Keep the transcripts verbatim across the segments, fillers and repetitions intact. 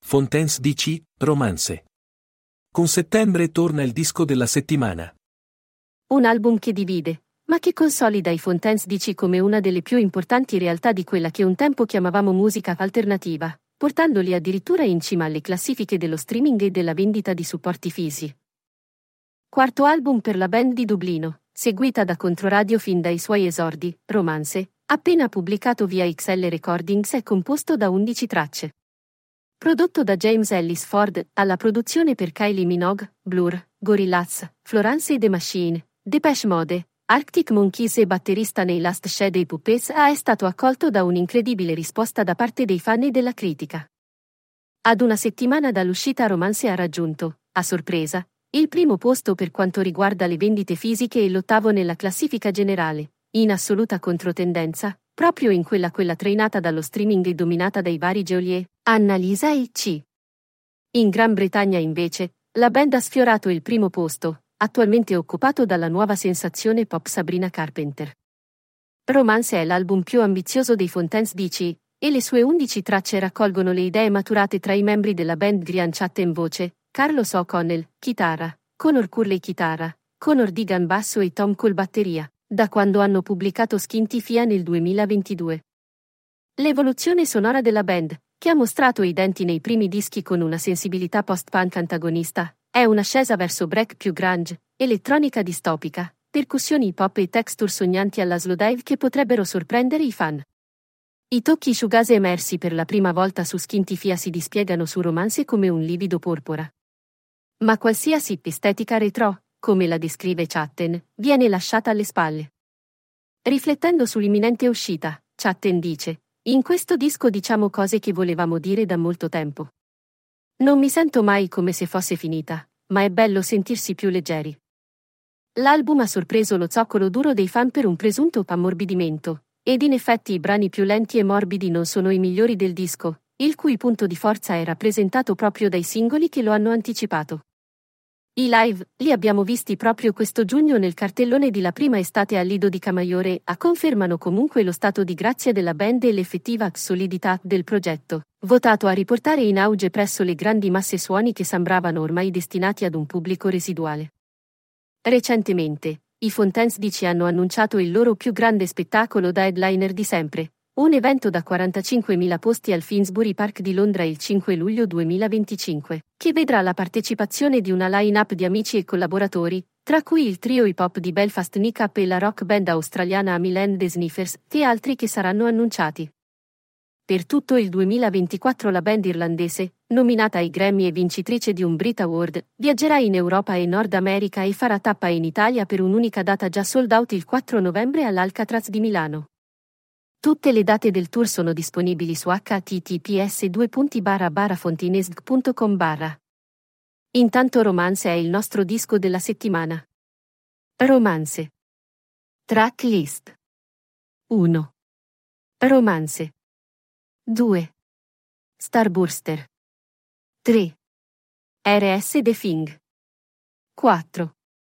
Fontaines D C, Romance. Con settembre torna il disco della settimana. Un album che divide, ma che consolida i Fontaines D C come una delle più importanti realtà di quella che un tempo chiamavamo musica alternativa, portandoli addirittura in cima alle classifiche dello streaming e della vendita di supporti fisici. Quarto album per la band di Dublino, seguita da Controradio fin dai suoi esordi, Romance, appena pubblicato via X L Recordings, è composto da undici tracce. Prodotto da James Ellis Ford, alla produzione per Kylie Minogue, Blur, Gorillaz, Florence and the Machine, Depeche Mode, Arctic Monkeys e batterista nei Last Shadow Puppets, è stato accolto da un'incredibile risposta da parte dei fan e della critica. Ad una settimana dall'uscita, Romance ha raggiunto, a sorpresa, il primo posto per quanto riguarda le vendite fisiche e l'ottavo nella classifica generale, in assoluta controtendenza, proprio in quella quella trainata dallo streaming e dominata dai vari geolier, Annalisa e C. In Gran Bretagna invece, la band ha sfiorato il primo posto, attualmente occupato dalla nuova sensazione pop Sabrina Carpenter. Romance è l'album più ambizioso dei Fontaines D C, e le sue undici tracce raccolgono le idee maturate tra i membri della band: Grian Chatten voce, Carlos O'Connell, chitarra, Conor Curley chitarra, Conor Digan basso e Tom Cole batteria, da quando hanno pubblicato Skinty Fia nel duemilaventidue. L'evoluzione sonora della band, che ha mostrato i denti nei primi dischi con una sensibilità post-punk antagonista, è un'ascesa verso break più grunge, elettronica distopica, percussioni hip-hop e texture sognanti alla slowdive che potrebbero sorprendere i fan. I tocchi shoegaze emersi per la prima volta su Skinty Fia si dispiegano su Romance come un livido porpora. Ma qualsiasi estetica retro, come la descrive Chatten, viene lasciata alle spalle. Riflettendo sull'imminente uscita, Chatten dice: "In questo disco diciamo cose che volevamo dire da molto tempo. Non mi sento mai come se fosse finita, ma è bello sentirsi più leggeri." L'album ha sorpreso lo zoccolo duro dei fan per un presunto ammorbidimento, ed in effetti i brani più lenti e morbidi non sono i migliori del disco, il cui punto di forza è rappresentato proprio dai singoli che lo hanno anticipato. I live, li abbiamo visti proprio questo giugno nel cartellone di La prima estate al Lido di Camaiore, a confermano comunque lo stato di grazia della band e l'effettiva solidità del progetto, votato a riportare in auge presso le grandi masse suoni che sembravano ormai destinati ad un pubblico residuale. Recentemente, i Fontaines D C hanno annunciato il loro più grande spettacolo da headliner di sempre, un evento da quarantacinquemila posti al Finsbury Park di Londra il cinque luglio duemilaventicinque, che vedrà la partecipazione di una line-up di amici e collaboratori, tra cui il trio hip-hop di Belfast Nick Up e la rock band australiana Amyl and the Sniffers, e altri che saranno annunciati. Per tutto il duemilaventiquattro la band irlandese, nominata ai Grammy e vincitrice di un Brit Award, viaggerà in Europa e Nord America e farà tappa in Italia per un'unica data già sold out il quattro novembre all'Alcatraz di Milano. Tutte le date del tour sono disponibili su h t t p s due barra barra fontinesg punto com barra. Intanto Romance è il nostro disco della settimana. Romance. Tracklist. uno. Romance. due. Starburster. tre. R S The Thing. quattro.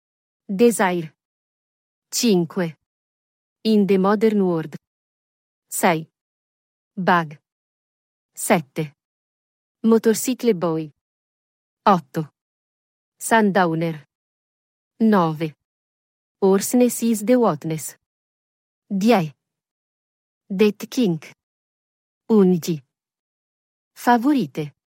Desire. cinque. In the Modern World. sei. Bug. sette. Motorcycle Boy. otto. Sundowner. nove. Hoarseness is the Whatness. dieci. Death King. undici. Favorite.